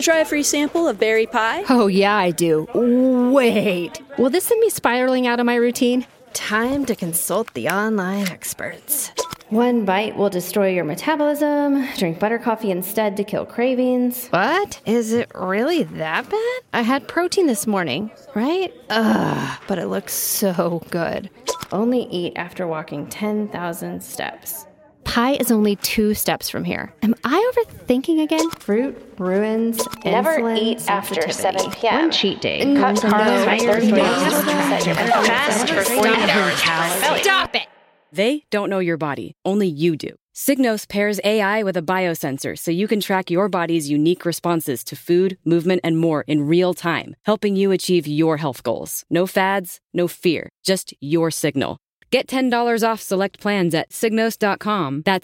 Try a free sample of berry pie? Oh, yeah, I do. Wait. Will this send me spiraling out of my routine? Time to consult the online experts. One bite will destroy your metabolism. Drink butter coffee instead to kill cravings. What? Is it really that bad? I had protein this morning, right? Ugh, but it looks so good. Only eat after walking 10,000 steps. Pie is only 2 steps from here. Am I overthinking again? Fruit ruins Never insulin eat after sensitivity. 7 p.m. One cheat day. Cut carbs by 30 days. Fast for 48 hours. Stop it! They don't know your body. Only you do. Signos pairs AI with a biosensor so you can track your body's unique responses to food, movement, and more in real time, helping you achieve your health goals. No fads, no fear, just your signal. Get $10 off select plans at Signos.com. That's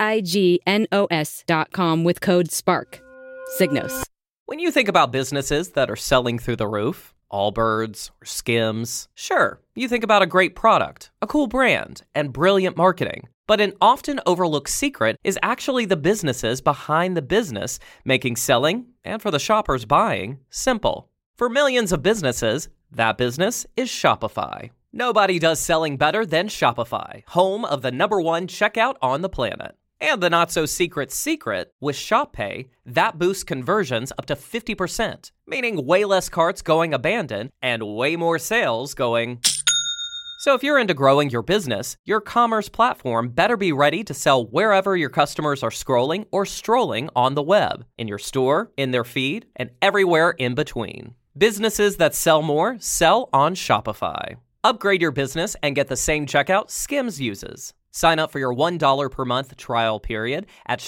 SIGNOS.com with code SPARK. Signos. When you think about businesses that are selling through the roof, Allbirds or Skims, sure, you think about a great product, a cool brand, and brilliant marketing. But an often overlooked secret is actually the businesses behind the business, making selling, and for the shoppers buying, simple. For millions of businesses, that business is Shopify. Nobody does selling better than Shopify, home of the #1 checkout on the planet. And the not-so-secret secret, with Shop Pay, that boosts conversions up to 50%, meaning way less carts going abandoned and way more sales going... So if you're into growing your business, your commerce platform better be ready to sell wherever your customers are scrolling or strolling on the web, in your store, in their feed, and everywhere in between. Businesses that sell more sell on Shopify. Upgrade your business and get the same checkout Skims uses. Sign up for your $1 per month trial period at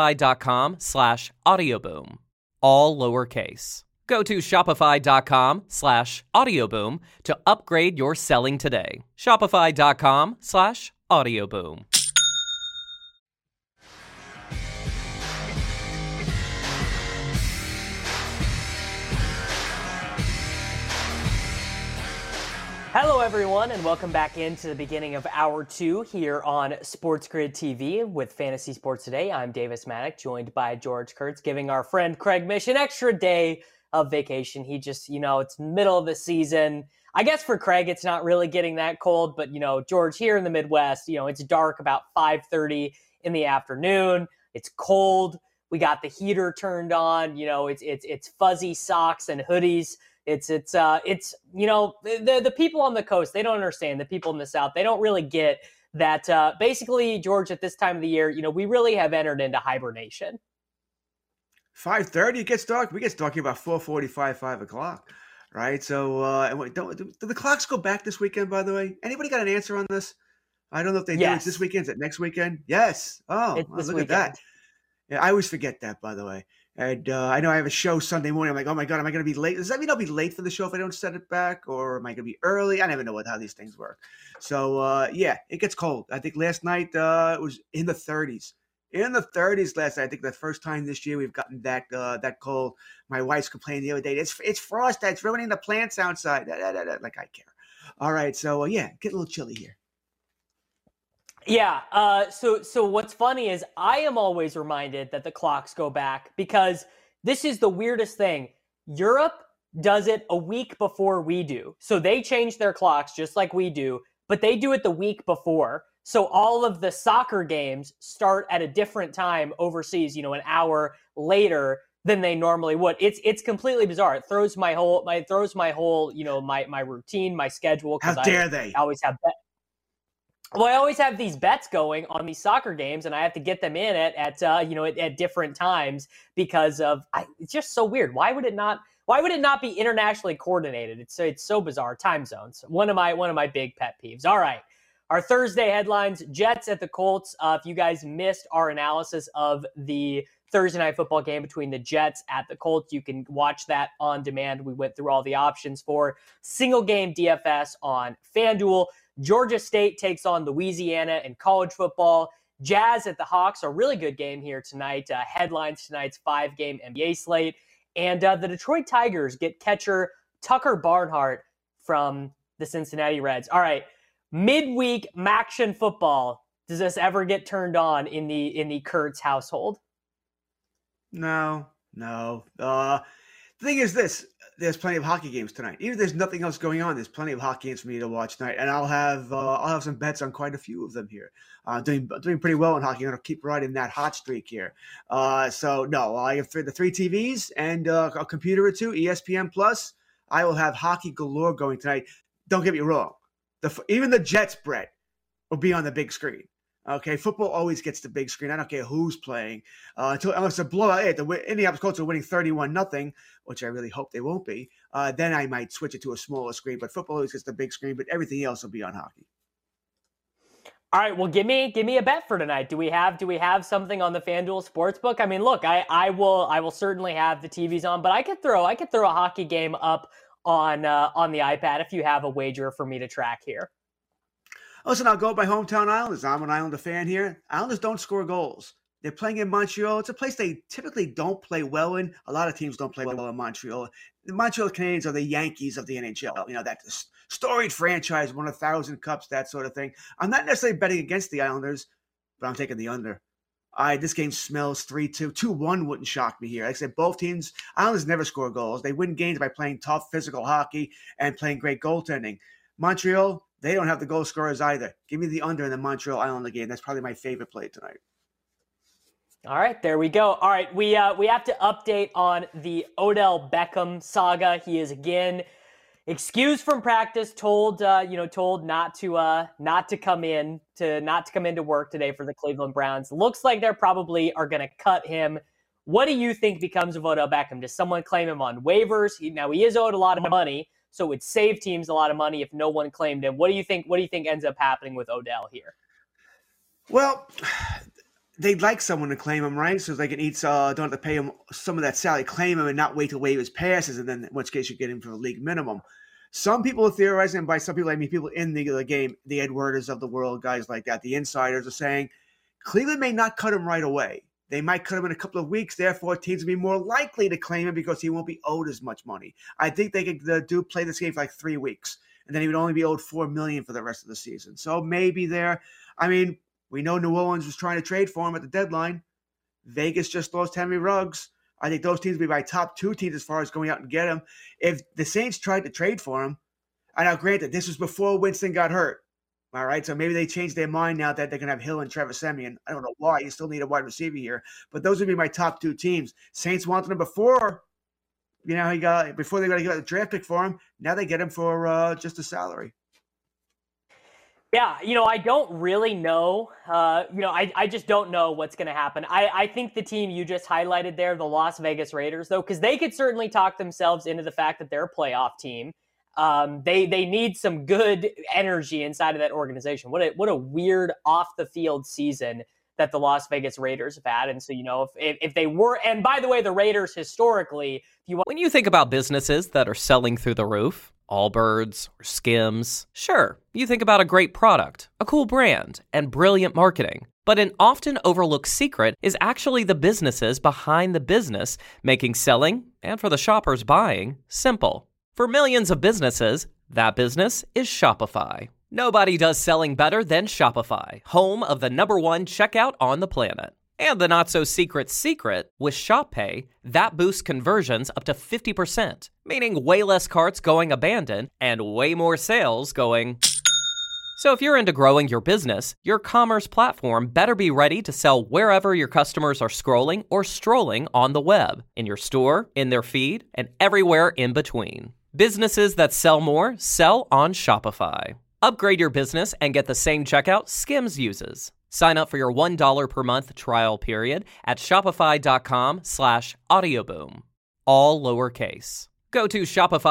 shopify.com/audioboom. All lowercase. Go to shopify.com/audioboom to upgrade your selling today. Shopify.com/audioboom. Hello, everyone, and welcome back into the beginning of Hour 2 here on Sports Grid TV with Fantasy Sports Today. I'm Davis Maddock, joined by George Kurtz, giving our friend Craig Mish an extra day of vacation. He just, it's middle of the season. I guess for Craig, it's not really getting that cold, but, George, here in the Midwest, it's dark about 5:30 in the afternoon. It's cold. We got the heater turned on. It's fuzzy socks and hoodies. It's the people on the coast, they don't understand. The people in the South, they don't really get that. Basically, George, at this time of the year, we really have entered into hibernation. 5:30, it gets dark. We get talking about 4:45, 5 o'clock, right? So, do the clocks go back this weekend, by the way? Anybody got an answer on this? I don't know if they do. It's this weekend. Is it next weekend? Yes. Oh, look at that. Yeah, I always forget that, by the way. And I know I have a show Sunday morning. I'm like, oh my God, am I going to be late? Does that mean I'll be late for the show if I don't set it back? Or am I going to be early? I never know how these things work. So, it gets cold. I think last night it was in the 30s. In the 30s last night. I think the first time this year we've gotten that cold. My wife's complaining the other day. It's frost. It's ruining the plants outside. Like I care. All right. So, get a little chilly here. Yeah. So what's funny is I am always reminded that the clocks go back because this is the weirdest thing. Europe does it a week before we do. So they change their clocks just like we do, but they do it the week before. So all of the soccer games start at a different time overseas, an hour later than they normally would. It's completely bizarre. It throws my whole, my routine, my schedule. How dare they? I always have Well, I always have these bets going on these soccer games, and I have to get them in at different times because of it's just so weird. Why would it not be internationally coordinated? It's so bizarre. Time zones. One of my big pet peeves. All right, our Thursday headlines: Jets at the Colts. If you guys missed our analysis of the Thursday night football game between the Jets at the Colts, you can watch that on demand. We went through all the options for single game DFS on FanDuel. Georgia State takes on Louisiana in college football. Jazz at the Hawks, a really good game here tonight. Headlines tonight's 5-game NBA slate. And the Detroit Tigers get catcher Tucker Barnhart from the Cincinnati Reds. All right, midweek Maction football. Does this ever get turned on in the Kurtz household? No. No. The thing is this. There's plenty of hockey games tonight. Even if there's nothing else going on, there's plenty of hockey games for me to watch tonight. And I'll have some bets on quite a few of them here. Doing pretty well in hockey. I'm going to keep riding that hot streak here. So, no, I have the 3 TVs and a computer or 2, ESPN Plus. I will have hockey galore going tonight. Don't get me wrong. Even the Jets, Brett, will be on the big screen. Okay, football always gets the big screen. I don't care who's playing. Unless it's a blowout. Hey, the Indianapolis Colts are winning 31-0, which I really hope they won't be. Then I might switch it to a smaller screen. But football always gets the big screen. But everything else will be on hockey. All right, well, give me a bet for tonight. Do we have something on the FanDuel Sportsbook? I mean, look, I will certainly have the TVs on, but I could throw a hockey game up on the iPad if you have a wager for me to track here. Listen, I'll go with my hometown Islanders. I'm an Islander fan here. Islanders don't score goals. They're playing in Montreal. It's a place they typically don't play well in. A lot of teams don't play well in Montreal. The Montreal Canadiens are the Yankees of the NHL. You know, that storied franchise, won 1,000 cups, that sort of thing. I'm not necessarily betting against the Islanders, but I'm taking the under. This game smells 3-2. 2-1 wouldn't shock me here. Like I said, both teams, Islanders never score goals. They win games by playing tough physical hockey and playing great goaltending. Montreal, they don't have the goal scorers either. Give me the under in the Montreal Islander game. That's probably my favorite play tonight. All right, there we go. All right, we have to update on the Odell Beckham saga. He is again excused from practice, told not to come into work today for the Cleveland Browns. Looks like they're probably are going to cut him. What do you think becomes of Odell Beckham? Does someone claim him on waivers? He is owed a lot of money, so it would save teams a lot of money if no one claimed him. What do you think ends up happening with Odell here? Well, they'd like someone to claim him, right? So they can don't have to pay him some of that salary, claim him and not wait to waive his passes, and then in which case you get him for the league minimum. Some people are theorizing, and by some people I mean people in the game, the Ed Worders of the world, guys like that, the insiders are saying Cleveland may not cut him right away. They might cut him in a couple of weeks. Therefore, teams will be more likely to claim him because he won't be owed as much money. I think they could play this game for like 3 weeks, and then he would only be owed $4 million for the rest of the season. So maybe there. I mean, we know New Orleans was trying to trade for him at the deadline. Vegas just lost Henry Ruggs. I think those teams will be my top 2 teams as far as going out and get him. If the Saints tried to trade for him, and now granted, this was before Winston got hurt. All right, so maybe they changed their mind now that they can have Hill and Trevor Siemian. I don't know why. You still need a wide receiver here. But those would be my top 2 teams. Saints wanted him before, before they got to get a draft pick for him. Now they get him for just a salary. Yeah, I don't really know. I just don't know what's going to happen. I think the team you just highlighted there, the Las Vegas Raiders, though, because they could certainly talk themselves into the fact that they're a playoff team. They need some good energy inside of that organization. What a weird off the field season that the Las Vegas Raiders have had. And so, if they were, and by the way, the Raiders historically, when you think about businesses that are selling through the roof, Allbirds or Skims, sure, you think about a great product, a cool brand, and brilliant marketing. But an often overlooked secret is actually the businesses behind the business, making selling, and for the shoppers buying, simple. For millions of businesses, that business is Shopify. Nobody does selling better than Shopify, home of the #1 checkout on the planet. And the not-so-secret secret, with Shop Pay, that boosts conversions up to 50%, meaning way less carts going abandoned and way more sales going. So if you're into growing your business, your commerce platform better be ready to sell wherever your customers are scrolling or strolling on the web, in your store, in their feed, and everywhere in between. Businesses that sell more sell on Shopify. Upgrade your business and get the same checkout Skims uses. Sign up for your $1 per month trial period at shopify.com/audioboom. All lowercase. Go to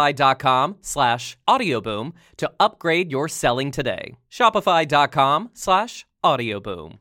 shopify.com/audioboom to upgrade your selling today. Shopify.com/audioboom.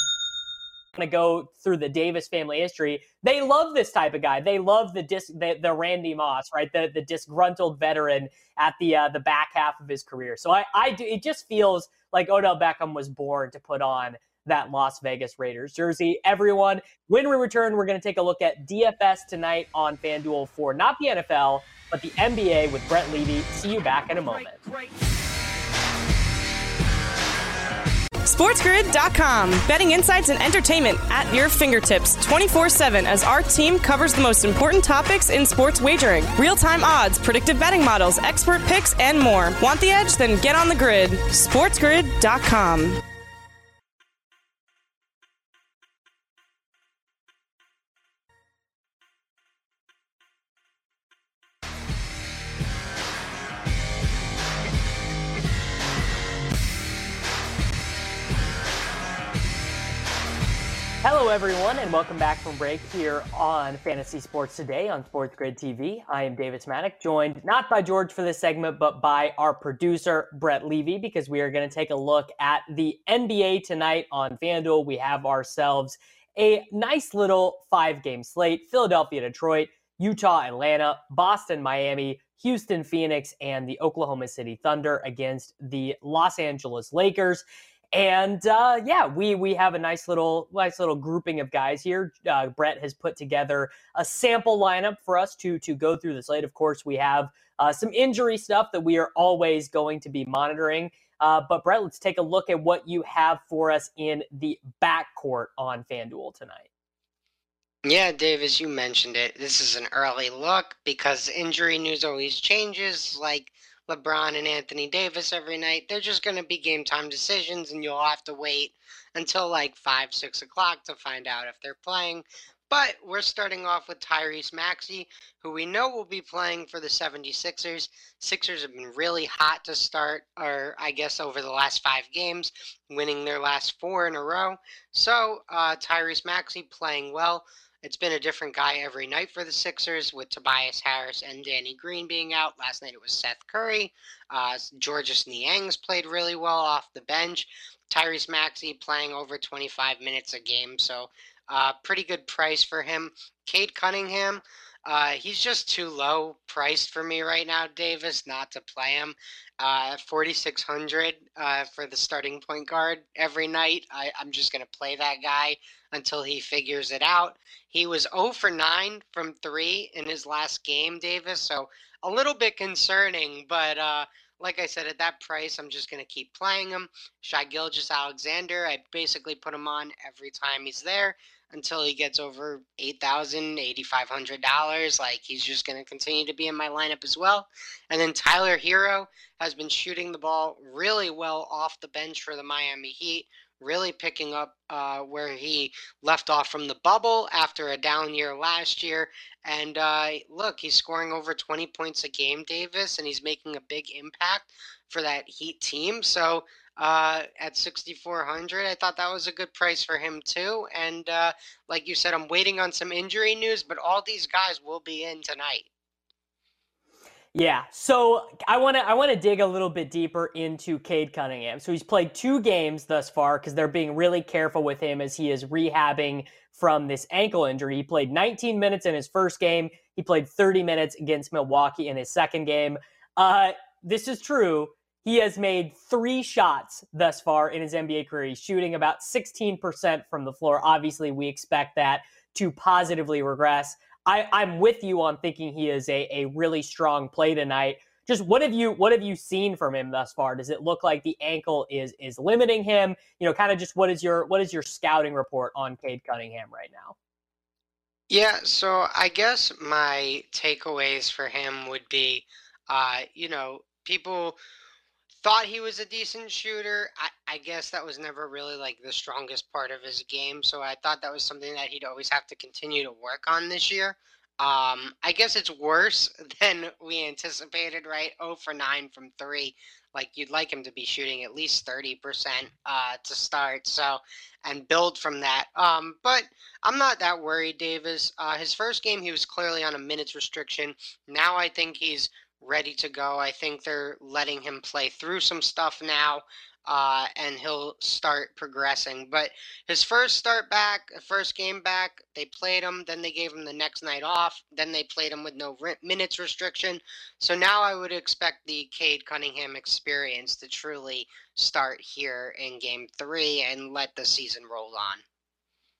To go through the Davis family history, they love this type of guy. They love the Randy Moss, right? The disgruntled veteran at the back half of his career. So I do. It just feels like Odell Beckham was born to put on that Las Vegas Raiders jersey. Everyone, when we return, we're going to take a look at DFS tonight on FanDuel for not the NFL, but the NBA with Brett Levy. See you back in a moment. SportsGrid.com. Betting insights and entertainment at your fingertips 24/7 as our team covers the most important topics in sports wagering. Real-time odds, predictive betting models, expert picks, and more. Want the edge? Then get on the grid. SportsGrid.com. Hello, everyone, and welcome back from break here on Fantasy Sports Today on Sports Grid TV. I am Davis Maddock, joined not by George for this segment, but by our producer, Brett Levy, because we are going to take a look at the NBA tonight on FanDuel. We have ourselves a nice little 5-game slate: Philadelphia, Detroit, Utah, Atlanta, Boston, Miami, Houston, Phoenix, and the Oklahoma City Thunder against the Los Angeles Lakers. And we have a nice little grouping of guys here. Brett has put together a sample lineup for us to go through the slate. Of course, we have some injury stuff that we are always going to be monitoring. But Brett, let's take a look at what you have for us in the backcourt on FanDuel tonight. Yeah, Dave, as you mentioned it, this is an early look because injury news always changes, like LeBron and Anthony Davis every night. They're just going to be game time decisions, and you'll have to wait until like 5, 6 o'clock to find out if they're playing. But we're starting off with Tyrese Maxey, who we know will be playing for the 76ers. Sixers have been really hot to start, or I guess over the last 5 games, winning their last 4 in a row. So Tyrese Maxey playing well. It's been a different guy every night for the Sixers, with Tobias Harris and Danny Green being out. Last night it was Seth Curry. Georges Niang's played really well off the bench. Tyrese Maxey playing over 25 minutes a game, so pretty good price for him. Cade Cunningham, he's just too low priced for me right now, Davis, not to play him. 4,600 for the starting point guard every night. I'm just going to play that guy until he figures it out. He was 0 for 9 from 3 in his last game, Davis, so a little bit concerning, but like I said, at that price, I'm just going to keep playing him. Shai Gilgeous-Alexander, I basically put him on every time he's there until he gets over $8,000, $8,500. Like, he's just going to continue to be in my lineup as well. And then Tyler Hero has been shooting the ball really well off the bench for the Miami Heat, really picking up where he left off from the bubble after a down year last year. And look, he's scoring over 20 points a game, Davis, and he's making a big impact for that Heat team. So at 6,400, I thought that was a good price for him too. And like you said, I'm waiting on some injury news, but all these guys will be in tonight. Yeah, so I want to dig a little bit deeper into Cade Cunningham. So he's played 2 games thus far because they're being really careful with him as he is rehabbing from this ankle injury. He played 19 minutes in his first game. He played 30 minutes against Milwaukee in his second game. This is true. He has made 3 shots thus far in his NBA career. He's shooting about 16% from the floor. Obviously, we expect that to positively regress. I'm with you on thinking he is a really strong play tonight. Just what have you seen from him thus far? Does it look like the ankle is limiting him? Kind of just what is your scouting report on Cade Cunningham right now? Yeah, so I guess my takeaways for him would be, people thought he was a decent shooter. I guess that was never really like the strongest part of his game. So I thought that was something that he'd always have to continue to work on this year. I guess it's worse than we anticipated, right? 0 for 9 from 3. Like, you'd like him to be shooting at least 30% to start. So, and build from that. But I'm not that worried, Davis. His first game, he was clearly on a minutes restriction. Now I think he's ready to go. I think they're letting him play through some stuff now, and he'll start progressing. But his first game back, they played him, then they gave him the next night off, then they played him with no minutes restriction. So now I would expect the Cade Cunningham experience to truly start here in Game 3 and let the season roll on.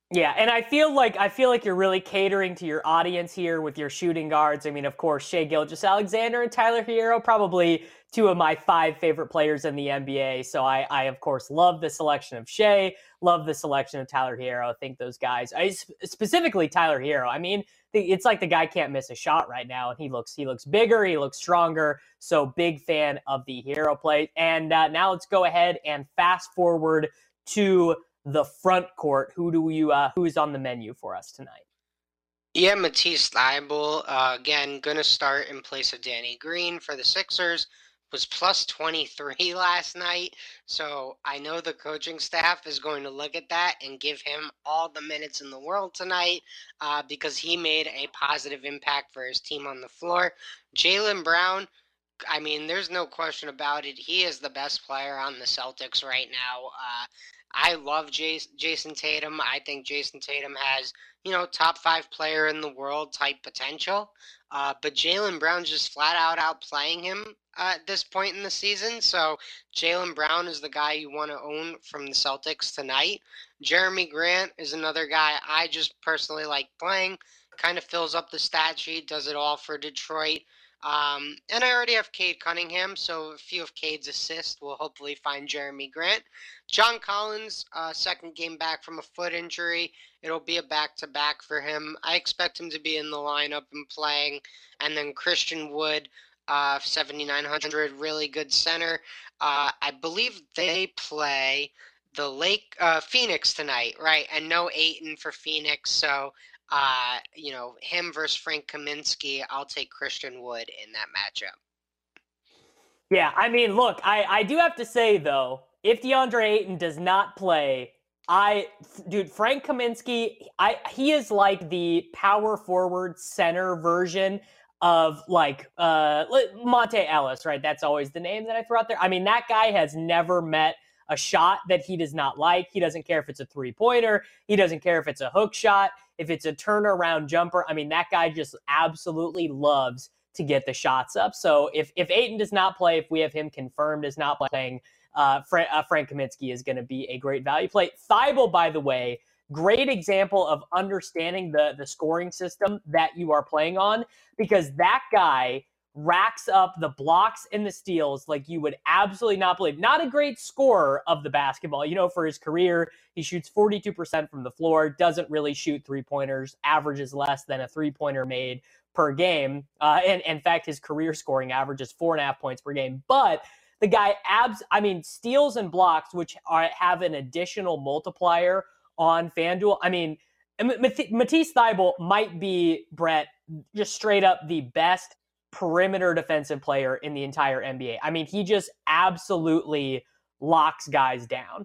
Yeah, and I feel like you're really catering to your audience here with your shooting guards. I mean, of course, Shai Gilgeous-Alexander and Tyler Hero, probably two of my 5 favorite players in the NBA. So I of course love the selection of Shai, love the selection of Tyler Hero. I think those guys, specifically Tyler Hero. I mean, it's like the guy can't miss a shot right now, and he looks bigger, he looks stronger. So big fan of the Hero play. And now let's go ahead and fast forward to the front court. Who's on the menu for us tonight? Yeah, Matisse Thybulle, again, going to start in place of Danny Green for the Sixers. Was plus 23 last night. So I know the coaching staff is going to look at that and give him all the minutes in the world tonight because he made a positive impact for his team on the floor. Jaylen Brown, I mean, there's no question about it. He is the best player on the Celtics right now. I love Jason Tatum. I think Jason Tatum has, top 5 player in the world type potential. But Jaylen Brown's just flat out outplaying him at this point in the season. So Jaylen Brown is the guy you want to own from the Celtics tonight. Jeremy Grant is another guy I just personally like playing. Kind of fills up the stat sheet, does it all for Detroit. And I already have Cade Cunningham, so a few of Cade's assists will hopefully find Jeremy Grant. John Collins, second game back from a foot injury. It'll be a back-to-back for him. I expect him to be in the lineup and playing. And then Christian Wood, 7,900, really good center. I believe they play the Phoenix tonight, right? And no Ayton for Phoenix, so him versus Frank Kaminsky, I'll take Christian Wood in that matchup. Yeah, I mean, look, I do have to say, though, if DeAndre Ayton does not play, Frank Kaminsky, he is like the power forward center version of Monte Ellis, right? That's always the name that I throw out there. I mean, that guy has never met a shot that he does not like. He doesn't care if it's a 3-pointer. He doesn't care if it's a hook shot, if it's a turnaround jumper. I mean, that guy just absolutely loves to get the shots up. So if Ayton does not play, if we have him confirmed as not playing, Frank Kaminsky is going to be a great value play. Thybulle, by the way, great example of understanding the scoring system that you are playing on, because that guy racks up the blocks and the steals like you would absolutely not believe. Not a great scorer of the basketball. For his career, he shoots 42% from the floor, doesn't really shoot 3-pointers, averages less than a 3-pointer made per game. And in fact, his career scoring average is 4.5 points per game. But the guy steals and blocks, which have an additional multiplier on FanDuel. I mean, Matisse Thybulle might be, Brett, just straight up the best perimeter defensive player in the entire NBA. I mean, he just absolutely locks guys down.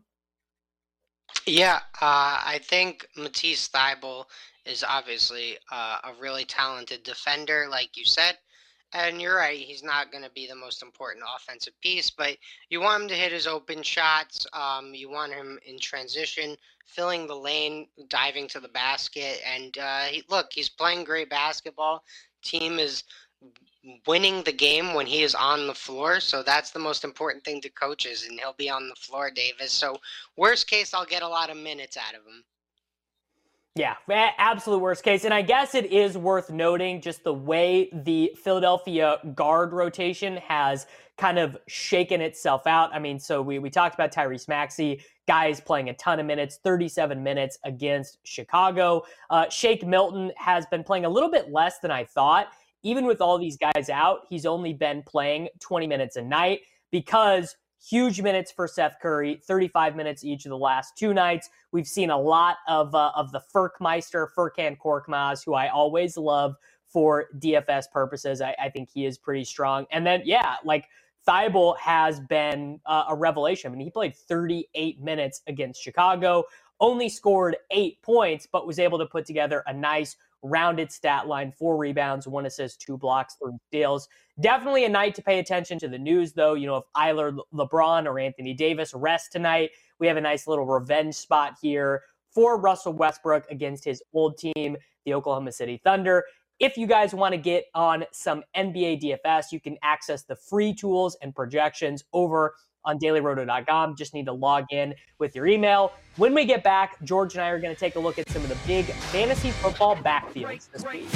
Yeah, I think Matisse Thybulle is obviously a really talented defender, like you said. And you're right, he's not going to be the most important offensive piece, but you want him to hit his open shots. You want him in transition, filling the lane, diving to the basket. And he's playing great basketball. Team is winning the game when he is on the floor. So that's the most important thing to coaches, and he'll be on the floor, Davis. So worst case, I'll get a lot of minutes out of him. Yeah, absolute worst case. And I guess it is worth noting just the way the Philadelphia guard rotation has kind of shaken itself out. I mean, so we talked about Tyrese Maxey, guys playing a ton of minutes, 37 minutes against Chicago. Shake Milton has been playing a little bit less than I thought. Even with all these guys out, he's only been playing 20 minutes a night because huge minutes for Seth Curry, 35 minutes each of the last 2 nights. We've seen a lot of the Furkmeister, Furkan Korkmaz, who I always love for DFS purposes. I think he is pretty strong. And then, Thybulle has been a revelation. I mean, he played 38 minutes against Chicago, only scored 8 points, but was able to put together a nice rounded stat line: 4 rebounds, 1 assist, 2 blocks, 3 steals. Definitely a night to pay attention to the news, though. If either LeBron or Anthony Davis rest tonight, we have a nice little revenge spot here for Russell Westbrook against his old team, the Oklahoma City Thunder. If you guys want to get on some NBA DFS, you can access the free tools and projections over on dailyroto.com. Just need to log in with your email. When we get back, George and I are going to take a look at some of the big fantasy football backfields this week.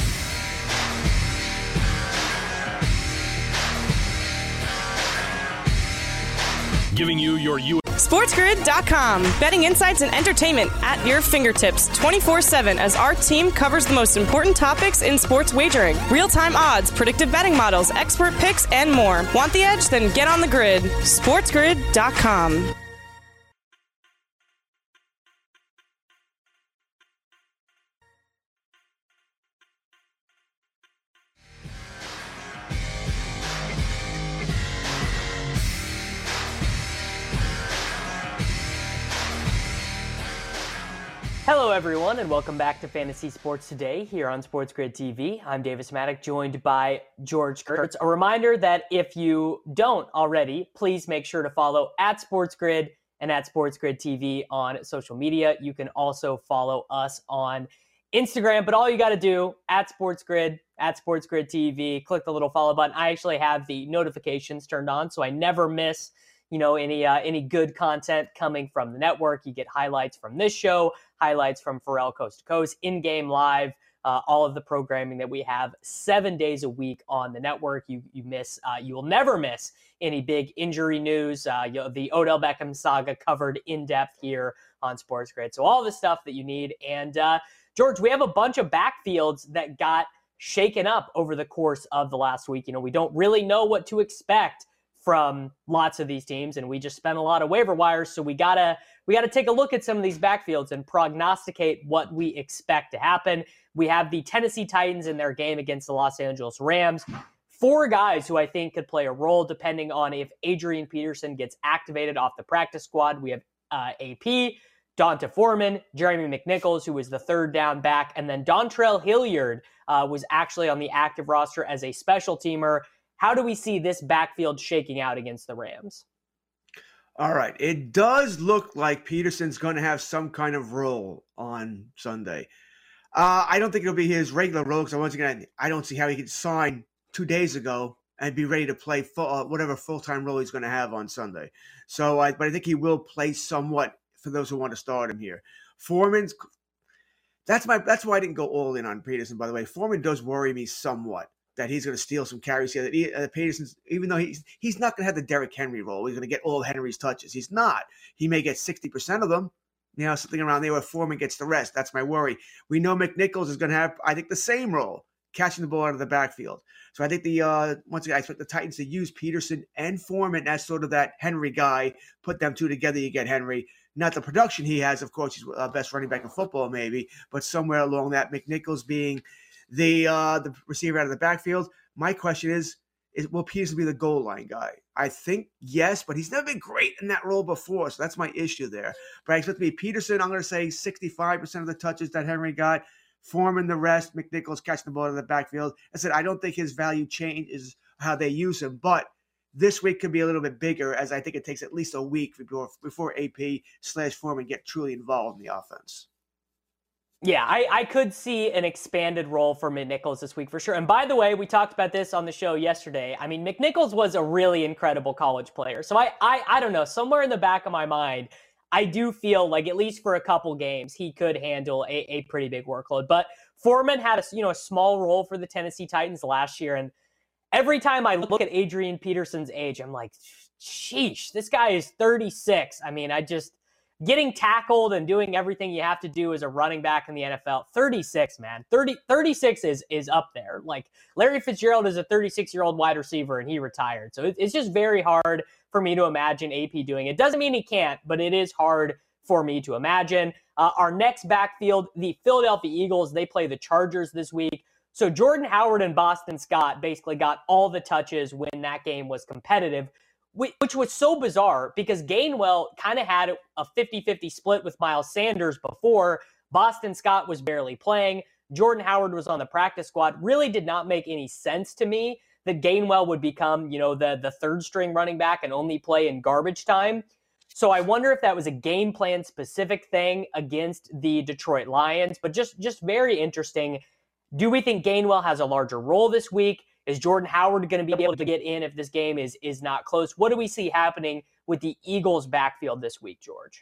Giving you your SportsGrid.com. Betting insights and entertainment at your fingertips 24/7 as our team covers the most important topics in sports wagering. Real-time odds, predictive betting models, expert picks, and more. Want the edge? Then get on the grid. SportsGrid.com. Hello, everyone, and welcome back to Fantasy Sports Today here on Sports Grid TV. I'm Davis Maddock, joined by George Kurtz. A reminder that if you don't already, please make sure to follow at Sports Grid and at Sports Grid TV on social media. You can also follow us on Instagram, but all you got to do at Sports Grid TV, click the little follow button. I actually have the notifications turned on, so I never miss any good content coming from the network. You get highlights from this show, highlights from Pharrell Coast to Coast, in-game live, all of the programming that we have 7 days a week on the network. You will never miss any big injury news. The Odell Beckham saga covered in depth here on Sports Grid. So all the stuff that you need. And George, we have a bunch of backfields that got shaken up over the course of the last week. We don't really know what to expect from lots of these teams, and we just spent a lot of waiver wires, so we gotta take a look at some of these backfields and prognosticate what we expect to happen. We have the Tennessee Titans in their game against the Los Angeles Rams. 4 guys who I think could play a role depending on if Adrian Peterson gets activated off the practice squad. We have AP, Donta Foreman, Jeremy McNichols, who was the third down back, and then Dontrell Hilliard was actually on the active roster as a special teamer. How do we see this backfield shaking out against the Rams? All right. It does look like Peterson's going to have some kind of role on Sunday. I don't think it'll be his regular role because once again, I don't see how he could sign 2 days ago and be ready to play whatever full-time role he's going to have on Sunday. But I think he will play somewhat for those who want to start him here. Foreman's that's why I didn't go all in on Peterson, by the way. Foreman does worry me somewhat that he's going to steal some carries here. That Peterson's, even though he's not going to have the Derrick Henry role, he's going to get all of Henry's touches. He's not. He may get 60% of them, something around there where Foreman gets the rest. That's my worry. We know McNichols is going to have, I think, the same role, catching the ball out of the backfield. So I think once again, I expect the Titans to use Peterson and Foreman as sort of that Henry guy. Put them two together, you get Henry. Not the production he has, of course, he's best running back in football, maybe, but somewhere along that, McNichols being the receiver out of the backfield. My question is will Peterson be the goal line guy? I think yes, but he's never been great in that role before, so that's my issue there. But I expect to be Peterson. I'm going to say 65% of the touches that Henry got. Foreman the rest. McNichols catching the ball out of the backfield. I said I don't think his value changes how they use him, but this week could be a little bit bigger, as I think it takes at least a week before AP/Foreman get truly involved in the offense. Yeah, I could see an expanded role for McNichols this week for sure. And by the way, we talked about this on the show yesterday. I mean, McNichols was a really incredible college player. So I don't know, somewhere in the back of my mind, I do feel like at least for a couple games, he could handle a pretty big workload. But Foreman had a small role for the Tennessee Titans last year. And every time I look at Adrian Peterson's age, I'm like, sheesh, this guy is 36. I mean, getting tackled and doing everything you have to do as a running back in the NFL. 36, man. 36 is up there. Like Larry Fitzgerald is a 36-year-old wide receiver and he retired. So it's just very hard for me to imagine AP doing it. Doesn't mean he can't, but it is hard for me to imagine. Our next backfield, the Philadelphia Eagles, they play the Chargers this week. So Jordan Howard and Boston Scott basically got all the touches when that game was competitive, which was so bizarre because Gainwell kind of had a 50-50 split with Miles Sanders before. Boston Scott was barely playing. Jordan Howard was on the practice squad. Really did not make any sense to me that Gainwell would become, the third string running back and only play in garbage time. So I wonder if that was a game plan specific thing against the Detroit Lions, but just very interesting. Do we think Gainwell has a larger role this week? Is Jordan Howard going to be able to get in if this game is not close? What do we see happening with the Eagles' backfield this week, George?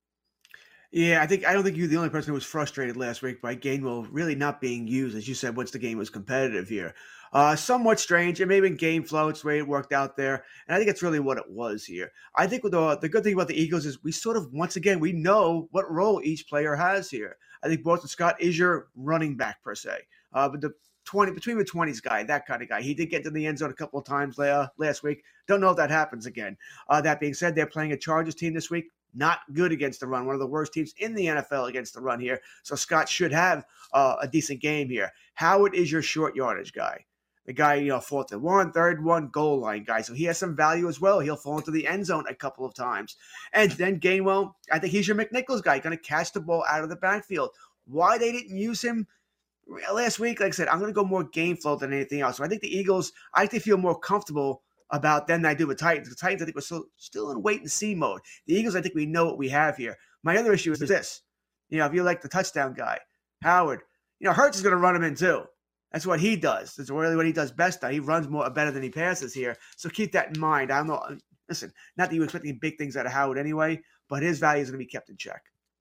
Yeah, I don't think you're the only person who was frustrated last week by Gainwell really not being used, as you said, once the game was competitive here. Somewhat strange. It may have been game flow. It's the way it worked out there. And I think it's really what it was here. I think the good thing about the Eagles is we sort of, once again, we know what role each player has here. I think Boston Scott is your running back per se. But between the 20s guy, that kind of guy. He did get to the end zone a couple of times last week. Don't know if that happens again. That being said, they're playing a Chargers team this week. Not good against the run. One of the worst teams in the NFL against the run here. So Scott should have a decent game here. Howard is your short yardage guy. The guy, 4th and 1, 3rd and 1, goal line guy. So he has some value as well. He'll fall into the end zone a couple of times. And then Gainwell, I think he's your McNichols guy. Going to catch the ball out of the backfield. Why they didn't use him last week, like I said, I'm going to go more game flow than anything else. So I think the Eagles, I think feel more comfortable about them than I do with Titans. The Titans, I think, we're still in wait-and-see mode. The Eagles, I think we know what we have here. My other issue is this. If you like the touchdown guy, Howard, Hurts is going to run him in too. That's what he does. That's really what he does best. He runs better than he passes here. So keep that in mind. I don't know. Listen, not that you're expecting big things out of Howard anyway, but his value is going to be kept in check.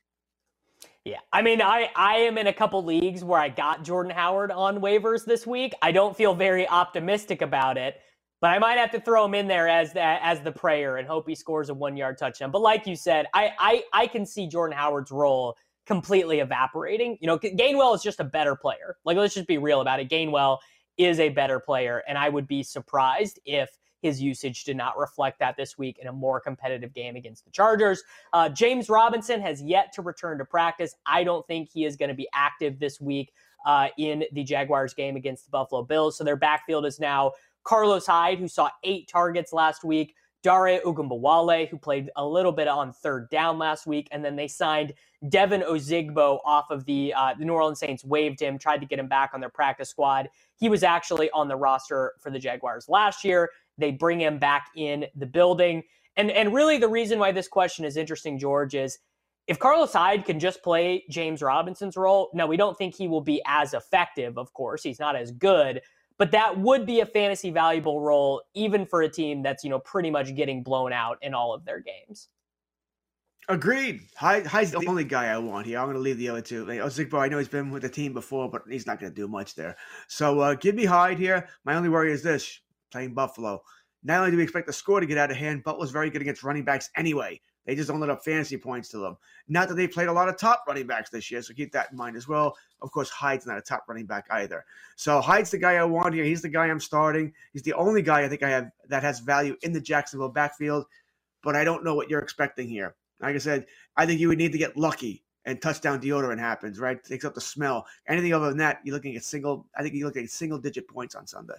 Yeah, I mean, I am in a couple leagues where I got Jordan Howard on waivers this week. I don't feel very optimistic about it, but I might have to throw him in there as the prayer and hope he scores a 1-yard touchdown. But like you said, I can see Jordan Howard's role completely evaporating. Gainwell is just a better player. Like, let's just be real about it. Gainwell is a better player, and I would be surprised if his usage did not reflect that this week in a more competitive game against the Chargers. James Robinson has yet to return to practice. I don't think he is going to be active this week in the Jaguars game against the Buffalo Bills. So their backfield is now Carlos Hyde, who saw 8 targets last week, Dare Ogunbowale, who played a little bit on 3rd down last week, and then they signed Devin Ozigbo off of the New Orleans Saints, waived him, tried to get him back on their practice squad. He was actually on the roster for the Jaguars last year. They bring him back in the building. And really the reason why this question is interesting, George, is if Carlos Hyde can just play James Robinson's role, no, we don't think he will be as effective, of course. He's not as good. But that would be a fantasy valuable role, even for a team that's, pretty much getting blown out in all of their games. Agreed. Hyde's the only guy I want here. I'm going to leave the other two. Ozigbo, I know he's been with the team before, but he's not going to do much there. So give me Hyde here. My only worry is this, playing Buffalo. Not only do we expect the score to get out of hand, Buffalo's very good against running backs anyway. They just don't let up fantasy points to them. Not that they played a lot of top running backs this year, so keep that in mind as well. Of course, Hyde's not a top running back either. So Hyde's the guy I want here. He's the guy I'm starting. He's the only guy I think I have that has value in the Jacksonville backfield, but I don't know what you're expecting here. Like I said, I think you would need to get lucky and touchdown deodorant happens, right? It takes up the smell. Anything other than that, you're looking at single-digit points on Sunday.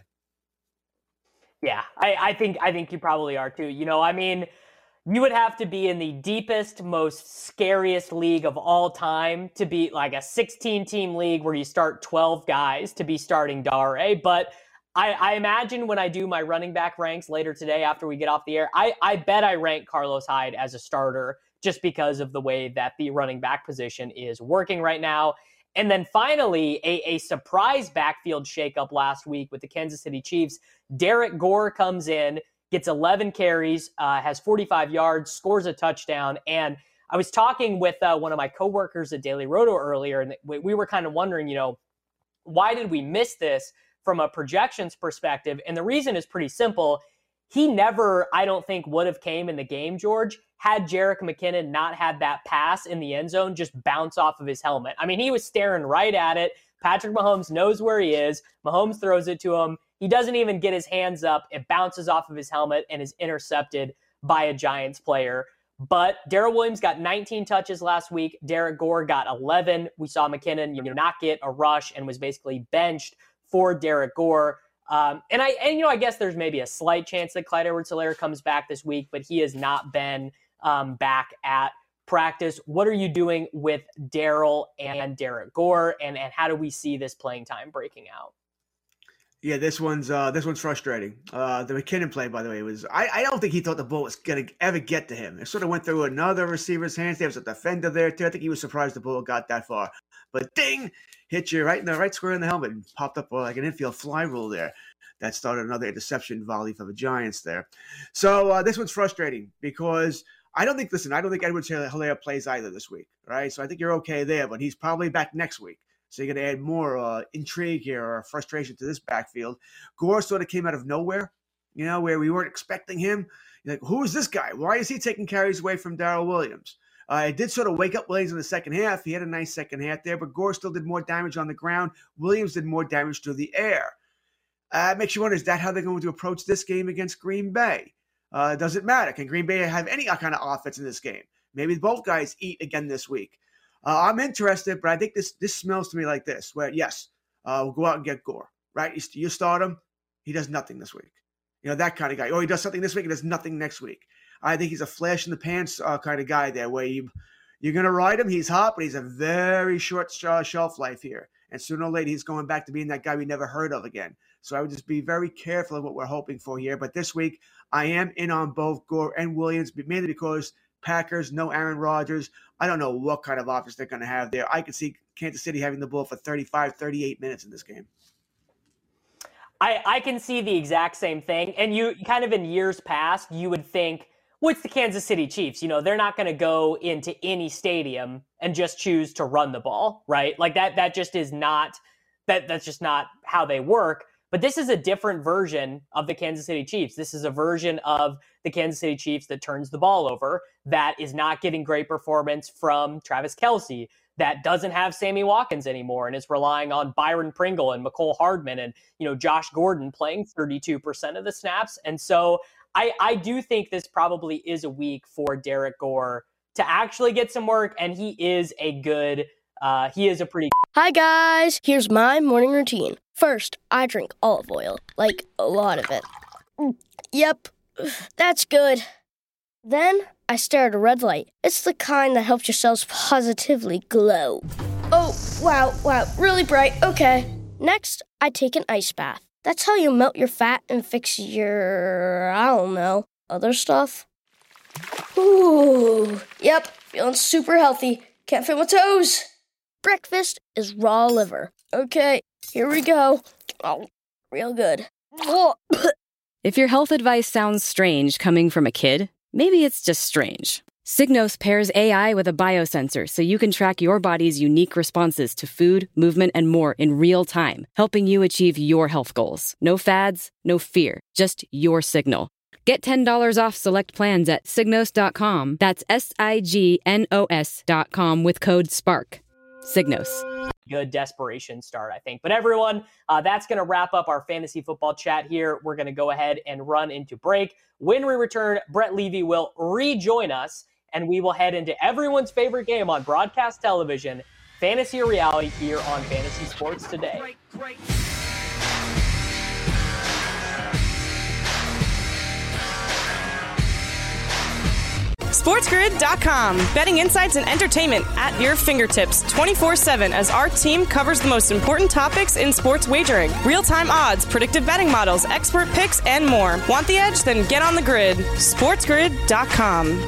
Yeah, I think you probably are too. You would have to be in the deepest, most scariest league of all time to be like a 16-team league where you start 12 guys to be starting Dare. But I imagine when I do my running back ranks later today after we get off the air, I bet I rank Carlos Hyde as a starter just because of the way that the running back position is working right now. And then finally, a surprise backfield shakeup last week with the Kansas City Chiefs. Derek Gore comes in, gets 11 carries, has 45 yards, scores a touchdown. And I was talking with one of my coworkers at Daily Roto earlier, and we were kind of wondering, why did we miss this from a projections perspective? And the reason is pretty simple. He never, I don't think, would have came in the game, George, had Jerick McKinnon not had that pass in the end zone just bounce off of his helmet. I mean, he was staring right at it. Patrick Mahomes knows where he is. Mahomes throws it to him. He doesn't even get his hands up. It bounces off of his helmet and is intercepted by a Giants player. But Darrell Williams got 19 touches last week. Derek Gore got 11. We saw McKinnon not get a rush and was basically benched for Derek Gore. I guess there's maybe a slight chance that Clyde Edwards-Helaire comes back this week, but he has not been back at practice. What are you doing with Darrell and Derek Gore, and how do we see this playing time breaking out? Yeah, this one's frustrating. The McKinnon play, by the way, was I don't think he thought the ball was going to ever get to him. It sort of went through another receiver's hands. There was a defender there too. I think he was surprised the ball got that far. But ding, hit you right square in the helmet and popped up like an infield fly rule there. that started another interception volley for the Giants there. So this one's frustrating because I don't think Edwards Helaire plays either this week, right? So I think you're okay there, but he's probably back next week. So you're going to add more intrigue here or frustration to this backfield. Gore sort of came out of nowhere, where we weren't expecting him. You're like, who is this guy? Why is he taking carries away from Darrell Williams? It did sort of wake up Williams in the second half. He had a nice second half there, but Gore still did more damage on the ground. Williams did more damage to the air. It makes you wonder, is that how they're going to approach this game against Green Bay? Does it matter? Can Green Bay have any kind of offense in this game? Maybe both guys eat again this week. I'm interested, but I think this smells to me like this, where, yes, we'll go out and get Gore, right? You start him, he does nothing this week. That kind of guy. Or he does something this week and does nothing next week. I think he's a flash in the pants kind of guy there, where you're going to ride him. He's hot, but he's a very short shelf life here. And sooner or later, he's going back to being that guy we never heard of again. So I would just be very careful of what we're hoping for here. But this week, I am in on both Gore and Williams, mainly because Packers, no Aaron Rodgers. I don't know what kind of offense they're going to have there. I could see Kansas City having the ball for 35, 38 minutes in this game. I can see the exact same thing. And you kind of in years past, you would think, what's the Kansas City Chiefs? They're not going to go into any stadium and just choose to run the ball, right? Like that just is not, that's just not how they work. But this is a different version of the Kansas City Chiefs. This is a version of the Kansas City Chiefs that turns the ball over, that is not getting great performance from Travis Kelce, that doesn't have Sammy Watkins anymore and is relying on Byron Pringle and McCole Hardman and, Josh Gordon playing 32% of the snaps. And so I do think this probably is a week for Derek Gore to actually get some work. And he is a pretty... Hi guys, here's my morning routine. First, I drink olive oil, like a lot of it. Yep, that's good. Then I stare at a red light. It's the kind that helps your cells positively glow. Oh, wow, really bright, okay. Next, I take an ice bath. That's how you melt your fat and fix your, other stuff. Ooh, yep, feeling super healthy. Can't feel my toes. Breakfast is raw liver. Okay, here we go. Oh, real good. If your health advice sounds strange coming from a kid, maybe it's just strange. Signos pairs AI with a biosensor so you can track your body's unique responses to food, movement, and more in real time, helping you achieve your health goals. No fads, no fear, just your signal. Get $10 off select plans at Signos.com. That's Signos.com with code SPARK. Signos. Good desperation start, I think. But everyone, that's going to wrap up our fantasy football chat here. We're going to go ahead and run into break. When we return, Brett Levy will rejoin us, and we will head into everyone's favorite game on broadcast television, Fantasy or Reality, here on Fantasy Sports Today. Great. SportsGrid.com. Betting insights and entertainment at your fingertips 24/7 as our team covers the most important topics in sports wagering. Real-time odds, predictive betting models, expert picks, and more. Want the edge? Then get on the grid. SportsGrid.com.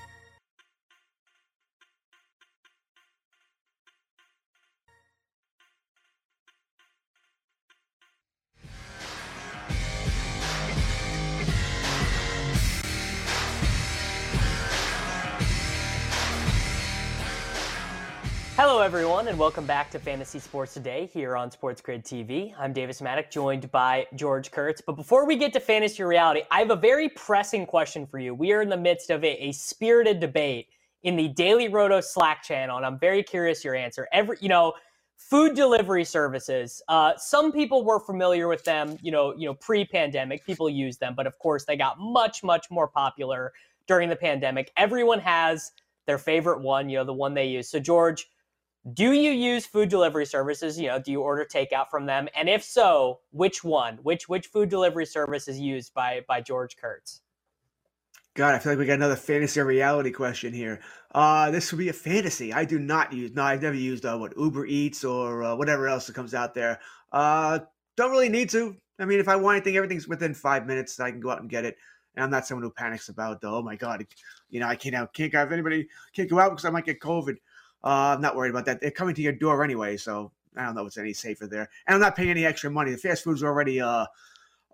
Hello, everyone, and welcome back to Fantasy Sports Today here on Sports Grid TV. I'm Davis Maddock, joined by George Kurtz. But before we get to Fantasy or Reality, I have a very pressing question for you. We are in the midst of a spirited debate in the Daily Roto Slack channel, and I'm very curious your answer. Food delivery services. Some people were familiar with them, pre-pandemic. People use them, but of course they got much, much more popular during the pandemic. Everyone has their favorite one, the one they use. So, George, do you use food delivery services? Do you order takeout from them? And if so, which one? Which food delivery service is used by George Kurtz? God, I feel like we got another fantasy or reality question here. This would be a fantasy. I've never used Uber Eats or whatever else that comes out there. Don't really need to. I mean, if I want anything, everything's within 5 minutes. I can go out and get it. And I'm not someone who panics about, oh my God, I can't have anybody, can't go out because I might get COVID. I'm not worried about that. They're coming to your door anyway, so I don't know if it's any safer there. And I'm not paying any extra money. The fast food's already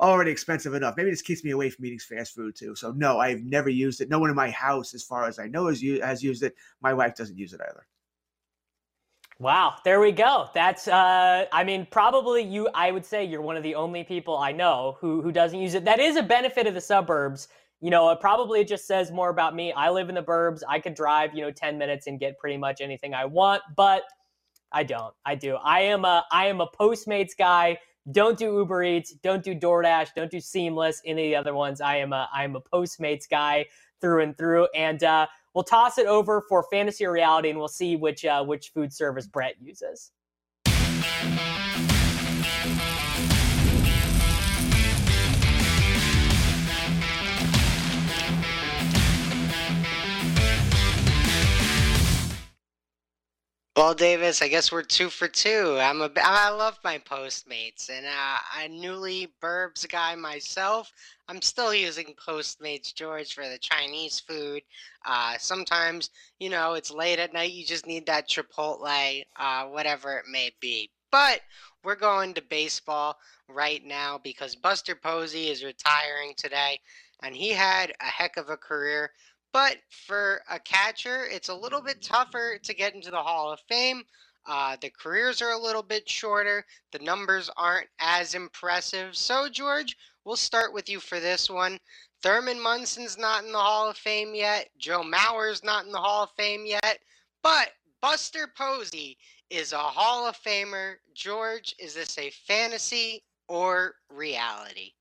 already expensive enough. Maybe this keeps me away from eating fast food too. So no, I've never used it. No one in my house, as far as I know, has used it. My wife doesn't use it either. Wow, there we go. That's, I mean, probably I would say you're one of the only people I know who doesn't use it. That is a benefit of the suburbs. You know, it just says more about me. I live in the burbs. I could drive, 10 minutes and get pretty much anything I want, but I don't. I do. I am a Postmates guy. Don't do Uber Eats. Don't do DoorDash. Don't do Seamless. Any of the other ones. I am a Postmates guy through and through. And we'll toss it over for fantasy or reality, and we'll see which food service Brett uses. Well, Davis, I guess we're 2 for 2. I love my Postmates, and a newly Burbs guy myself. I'm still using Postmates, George, for the Chinese food. Sometimes, it's late at night. You just need that Chipotle, whatever it may be. But we're going to baseball right now because Buster Posey is retiring today, and he had a heck of a career. But for a catcher, it's a little bit tougher to get into the Hall of Fame. The careers are a little bit shorter. The numbers aren't as impressive. So, George, we'll start with you for this one. Thurman Munson's not in the Hall of Fame yet. Joe Mauer's not in the Hall of Fame yet. But Buster Posey is a Hall of Famer. George, is this a fantasy or reality?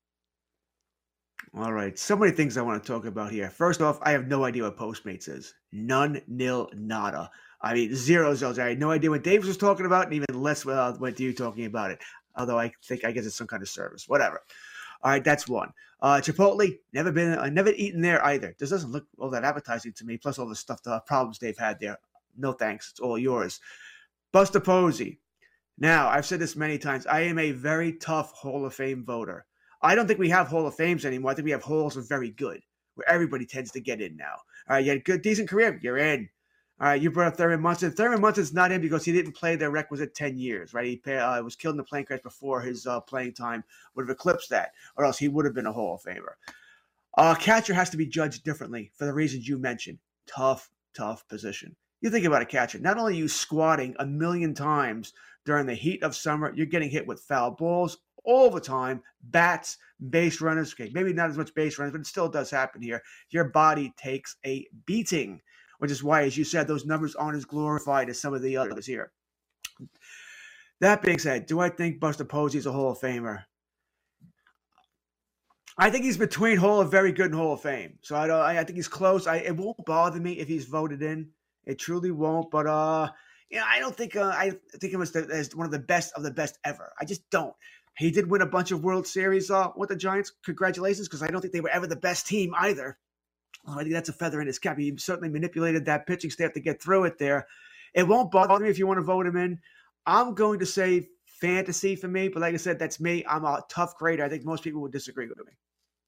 All right. So many things I want to talk about here. First off, I have no idea what Postmates is. None, nil, nada. I mean, zero zells. I had no idea what Davis was talking about, and even less what you talking about it. Although I guess it's some kind of service. Whatever. All right, that's one. Chipotle, never eaten there either. This doesn't look all that appetizing to me. Plus all the stuff, the problems they've had there. No thanks. It's all yours. Buster Posey. Now, I've said this many times. I am a very tough Hall of Fame voter. I don't think we have Hall of Fames anymore. I think we have Halls of Very Good, where everybody tends to get in now. All right, you had a good, decent career, you're in. All right, you brought up Thurman Munson. Thurman Munson's not in because he didn't play the requisite 10 years, right? He was killed in a plane crash before his playing time would have eclipsed that, or else he would have been a Hall of Famer. Catcher has to be judged differently for the reasons you mentioned. Tough position. You think about a catcher. Not only are you squatting a million times during the heat of summer, you're getting hit with foul balls all the time, bats, base runners. Okay, maybe not as much base runners, but it still does happen here. Your body takes a beating, which is why, as you said, those numbers aren't as glorified as some of the others here. That being said, do I think Buster Posey is a Hall of Famer? I think he's between Hall of Very Good and Hall of Fame. So I think he's close. It won't bother me if he's voted in. It truly won't. But I don't think I think him as one of the best ever. I just don't. He did win a bunch of World Series with the Giants. Congratulations, because I don't think they were ever the best team either. I think that's a feather in his cap. He certainly manipulated that pitching staff to get through it there. It won't bother me if you want to vote him in. I'm going to say fantasy for me, but like I said, that's me. I'm a tough grader. I think most people would disagree with me.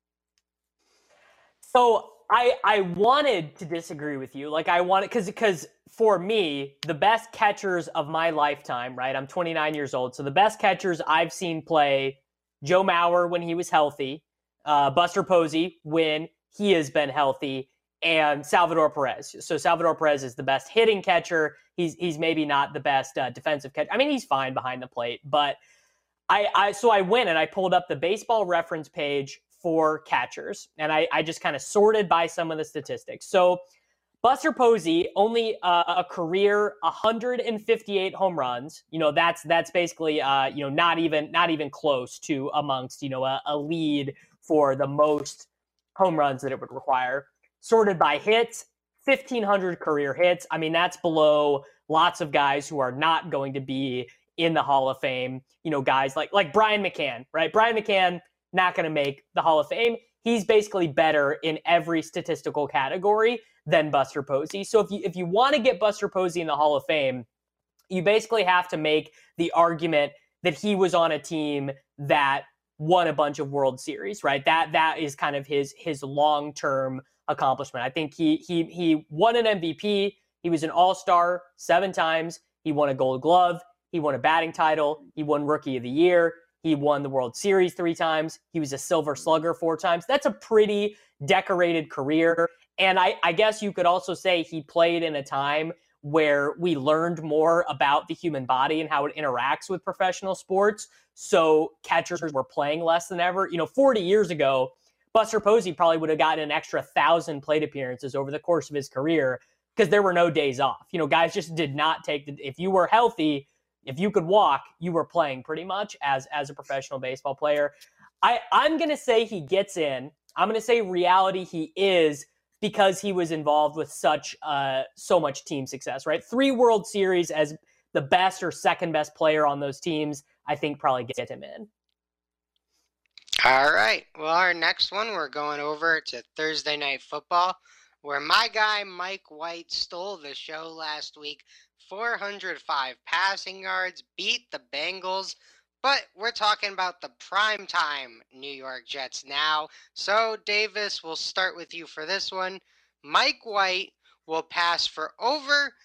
So I wanted to disagree with you. Like I wanted, because for me, the best catchers of my lifetime, right? I'm 29 years old. So the best catchers I've seen play, Joe Mauer when he was healthy, Buster Posey when he has been healthy, and Salvador Perez. So Salvador Perez is the best hitting catcher. He's maybe not the best defensive catcher. I mean, he's fine behind the plate, but so I went and I pulled up the Baseball Reference page for catchers, and I just kind of sorted by some of the statistics. So Buster Posey, only a career 158 home runs. That's basically not even close to amongst a lead for the most home runs that it would require. Sorted by hits, 1,500 career hits. I mean, that's below lots of guys who are not going to be in the Hall of Fame. Guys like Brian McCann, right? Brian McCann, not going to make the Hall of Fame. He's basically better in every statistical category than Buster Posey. So if you want to get Buster Posey in the Hall of Fame, you basically have to make the argument that he was on a team that won a bunch of World Series, right? That is kind of his long-term accomplishment. I think he won an MVP. He was an All-Star 7 times. He won a Gold Glove. He won a batting title. He won Rookie of the Year. He won the World Series 3 times. He was a Silver Slugger 4 times. That's a pretty decorated career. And I guess you could also say he played in a time where we learned more about the human body and how it interacts with professional sports. So catchers were playing less than ever. 40 years ago, Buster Posey probably would have gotten an extra 1,000 plate appearances over the course of his career because there were no days off. Guys just did not take if you were healthy, if you could walk, you were playing pretty much as a professional baseball player. I'm going to say he gets in. I'm going to say reality he is, because he was involved with so much team success, right? 3 World Series as the best or second best player on those teams, I think probably get him in. All right. Well, our next one, we're going over to Thursday Night Football, where my guy Mike White stole the show last week. 405 passing yards, beat the Bengals. But we're talking about the primetime New York Jets now. So, Davis, we'll start with you for this one. Mike White will pass for over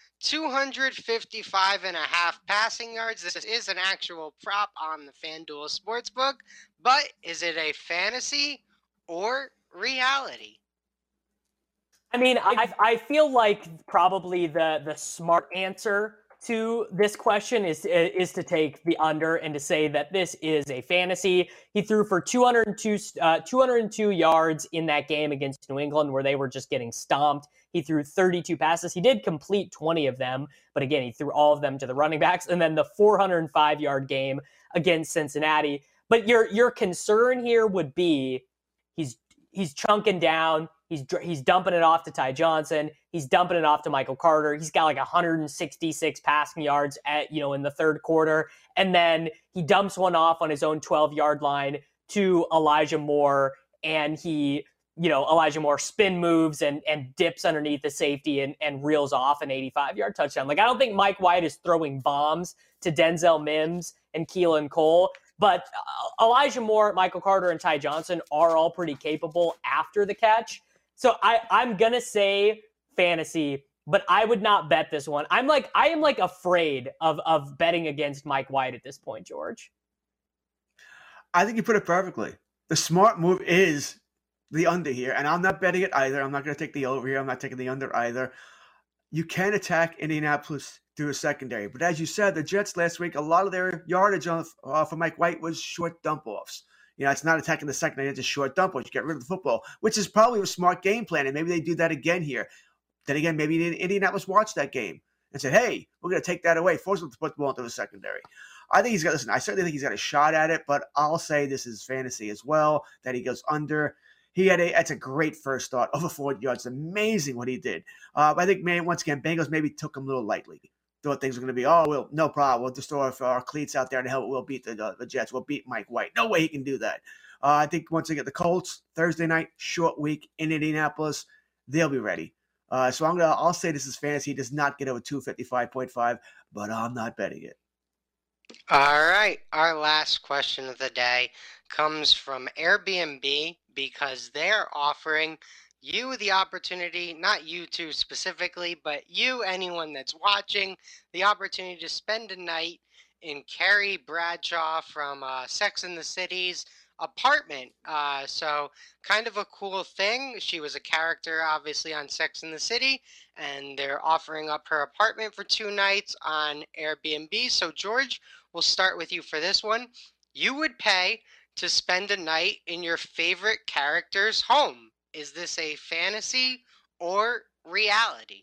255.5 passing yards. This is an actual prop on the FanDuel Sportsbook. But is it a fantasy or reality? I mean, I feel like probably the smart answer to this question is to take the under and to say that this is a fantasy. He threw for 202 yards in that game against New England, where they were just getting stomped. He threw 32 passes. He did complete 20 of them, but again, he threw all of them to the running backs. And then the 405-yard game against Cincinnati. But your concern here would be he's chunking down. He's dumping it off to Ty Johnson. He's dumping it off to Michael Carter. He's got like 166 passing yards in the third quarter. And then he dumps one off on his own 12-yard line to Elijah Moore. And Elijah Moore spin moves and dips underneath the safety and reels off an 85-yard touchdown. Like, I don't think Mike White is throwing bombs to Denzel Mims and Keelan Cole. But Elijah Moore, Michael Carter, and Ty Johnson are all pretty capable after the catch. So I'm going to say fantasy, but I would not bet this one. I am afraid of betting against Mike White at this point, George. I think you put it perfectly. The smart move is the under here, and I'm not betting it either. I'm not going to take the over here. I'm not taking the under either. You can attack Indianapolis through a secondary, but as you said, the Jets last week, a lot of their yardage for Mike White was short dump-offs. It's not attacking the secondary, it's a short dump offs. You get rid of the football, which is probably a smart game plan, and maybe they do that again here. Then again, maybe Indianapolis watched that game and said, hey, we're going to take that away, force them to put the ball into the secondary. I certainly think he's got a shot at it, but I'll say this is fantasy as well, that he goes under. That's a great first start, over 40 yards. Amazing what he did. I think, once again, Bengals maybe took him a little lightly. Thought things were going to be, no problem. We'll just throw our cleats out there and hell, we'll beat the Jets. We'll beat Mike White. No way he can do that. I think once again, the Colts, Thursday night, short week in Indianapolis, they'll be ready. So I'll say this is fantasy. He does not get over 255.5, but I'm not betting it. All right. Our last question of the day comes from Airbnb, because they're offering you the opportunity, not you two specifically, but you, anyone that's watching, the opportunity to spend a night in Carrie Bradshaw from Sex and the City's apartment. So kind of a cool thing. She was a character, obviously, on Sex and the City, and they're offering up her apartment for 2 nights on Airbnb. So, George, we'll start with you for this one. You would pay to spend a night in your favorite character's home. Is this a fantasy or reality?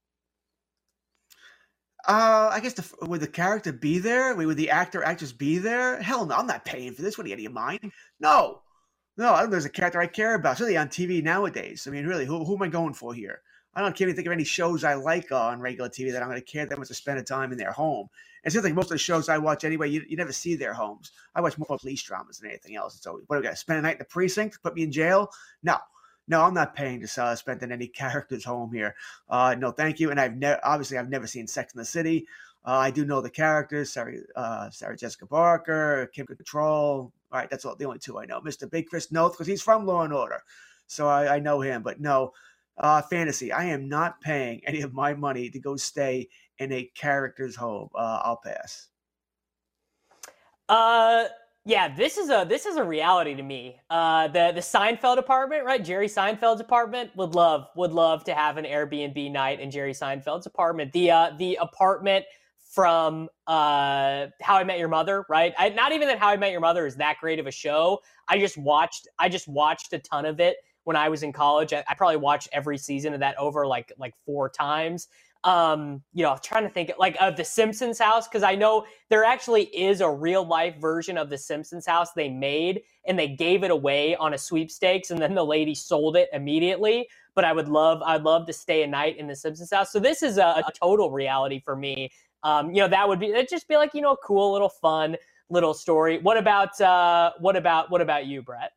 I guess would the character be there? Would the actress be there? Hell no, I'm not paying for this. What are you, out of your mind? No, I don't think there's a character I care about. It's really on TV nowadays. I mean, really, who am I going for here? Can't even think of any shows I like on regular TV that I'm going to care that much to spend a time in their home. It seems like most of the shows I watch anyway, you never see their homes. I watch more police dramas than anything else. So what do we got? Spend a night in the precinct? Put me in jail? No, I'm not paying to spend in any character's home here. No, thank you. And I've never seen Sex and the City. I do know the characters: Sarah Jessica Parker, Kim Cattrall. All right, that's the only 2 I know. Mr. Big Chris Noth, because he's from Law and Order, so I know him. But no, fantasy. I am not paying any of my money to go stay in a character's home. I'll pass. Yeah, this is a reality to me. The Seinfeld apartment, right? Jerry Seinfeld's apartment would love to have an Airbnb night in Jerry Seinfeld's apartment. The apartment from How I Met Your Mother, right? Not even that How I Met Your Mother is that great of a show. I just watched a ton of it when I was in college. I probably watched every season of that over like 4 times. I'm trying to think like of the Simpsons house, because I know there actually is a real life version of the Simpsons house they made, and they gave it away on a sweepstakes, and then the lady sold it immediately. But I'd love to stay a night in the Simpsons house. So this is a total reality for me. It'd just be like, a cool little fun little story. What about you, Brett?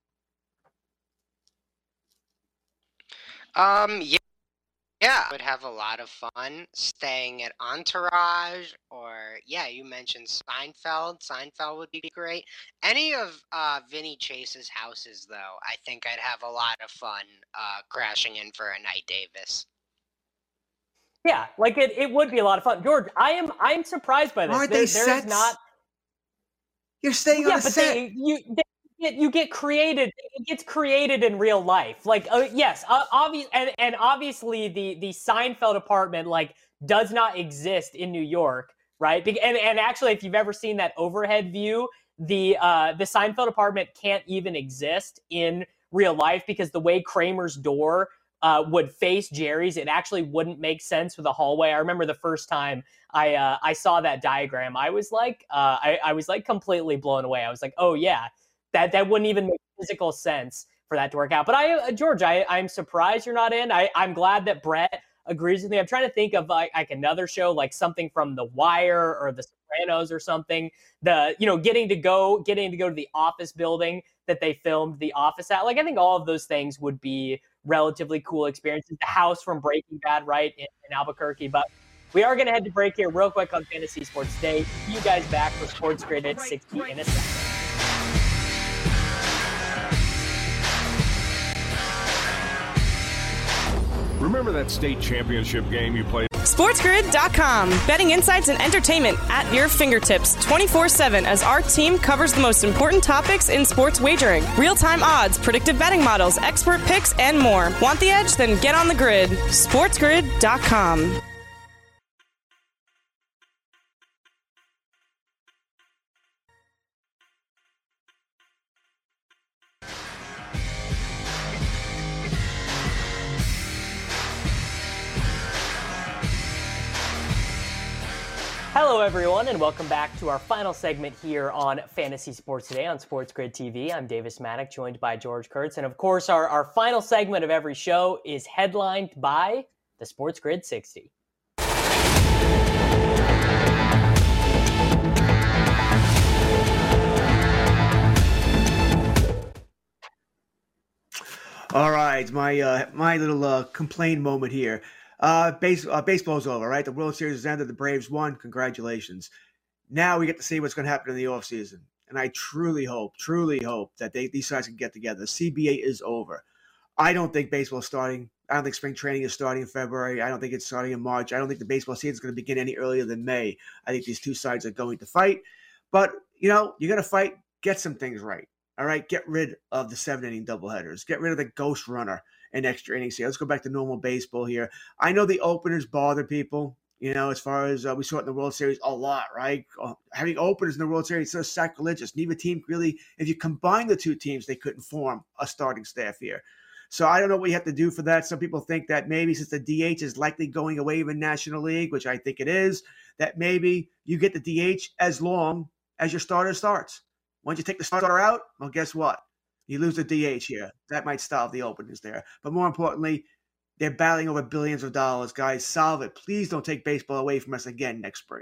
Yeah, I would have a lot of fun staying at Entourage, or you mentioned Seinfeld. Seinfeld would be great. Any of Vinny Chase's houses, though, I think I'd have a lot of fun crashing in for a night, Davis. Yeah, like it would be a lot of fun. George, I'm surprised by this. Aren't they sets? Not. You're staying on a set. You get created. It gets created in real life. Like, yes, obviously the Seinfeld apartment does not exist in New York, right? And actually, if you've ever seen that overhead view, the Seinfeld apartment can't even exist in real life, because the way Kramer's door would face Jerry's, it actually wouldn't make sense with a hallway. I remember the first time I saw that diagram, I was like, I was like completely blown away. I was like, oh yeah. That wouldn't even make physical sense for that to work out. But George, I'm surprised you're not in. I'm glad that Brett agrees with me. I'm trying to think of like another show, like something from The Wire or The Sopranos or something. Getting to go to the office building that they filmed The Office at. Like, I think all of those things would be relatively cool experiences. The house from Breaking Bad, right, in Albuquerque. But we are going to head to break here real quick on Fantasy Sports Today. See you guys back for Sports Grid at 60 in a second. Remember that state championship game you played? SportsGrid.com. Betting insights and entertainment at your fingertips 24/7 as our team covers the most important topics in sports wagering. Real-time odds, predictive betting models, expert picks, and more. Want the edge? Then get on the grid. SportsGrid.com. Hello, everyone, and welcome back to our final segment here on Fantasy Sports Today on Sports Grid TV. I'm Davis Maddock, joined by George Kurtz. And, of course, our final segment of every show is headlined by the Sports Grid 60. All right, my little complain moment here. Baseball's over, right? The World Series has ended. The Braves won. Congratulations. Now we get to see what's going to happen in the offseason. And I truly hope that these guys can get together. The CBA is over. I don't think baseball's starting. I don't think spring training is starting in February. I don't think it's starting in March. I don't think the baseball season is going to begin any earlier than May. I think these two sides are going to fight. But, you're going to fight, get some things right. All right, get rid of the 7-inning doubleheaders. Get rid of the ghost runner and extra innings here. Let's go back to normal baseball here. I know the openers bother people, as far as we saw it in the World Series a lot, right? Having openers in the World Series is so sacrilegious. Neither team really, if you combine the two teams, they couldn't form a starting staff here. So I don't know what you have to do for that. Some people think that maybe since the DH is likely going away in the National League, which I think it is, that maybe you get the DH as long as your starter starts. Once you take the starter out, well, guess what? You lose the DH here. That might stop the openers there. But more importantly, they're battling over billions of dollars. Guys, solve it. Please don't take baseball away from us again next spring.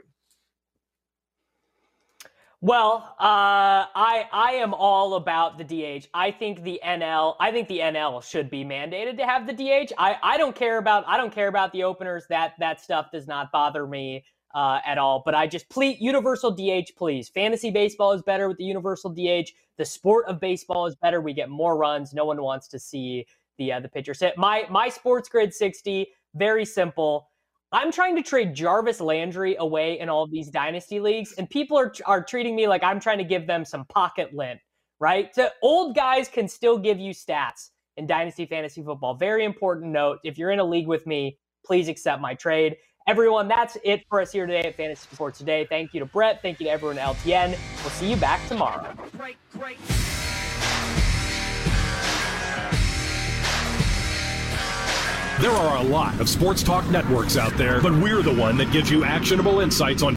Well, I am all about the DH. I think the NL should be mandated to have the DH. I don't care about the openers. That stuff does not bother me at all. But I just please, universal DH, please. Fantasy baseball is better with the universal DH. The sport of baseball is better. We get more runs. No one wants to see the pitchers hit. My Sports Grid 60, very simple. I'm trying to trade Jarvis Landry away in all of these dynasty leagues, and people are treating me like I'm trying to give them some pocket lint, right? So old guys can still give you stats in dynasty fantasy football. Very important note. If you're in a league with me, please accept my trade. Everyone, that's it for us here today at Fantasy Sports Today. Thank you to Brett. Thank you to everyone at LTN. We'll see you back tomorrow. Great. There are a lot of sports talk networks out there, but we're the one that gives you actionable insights on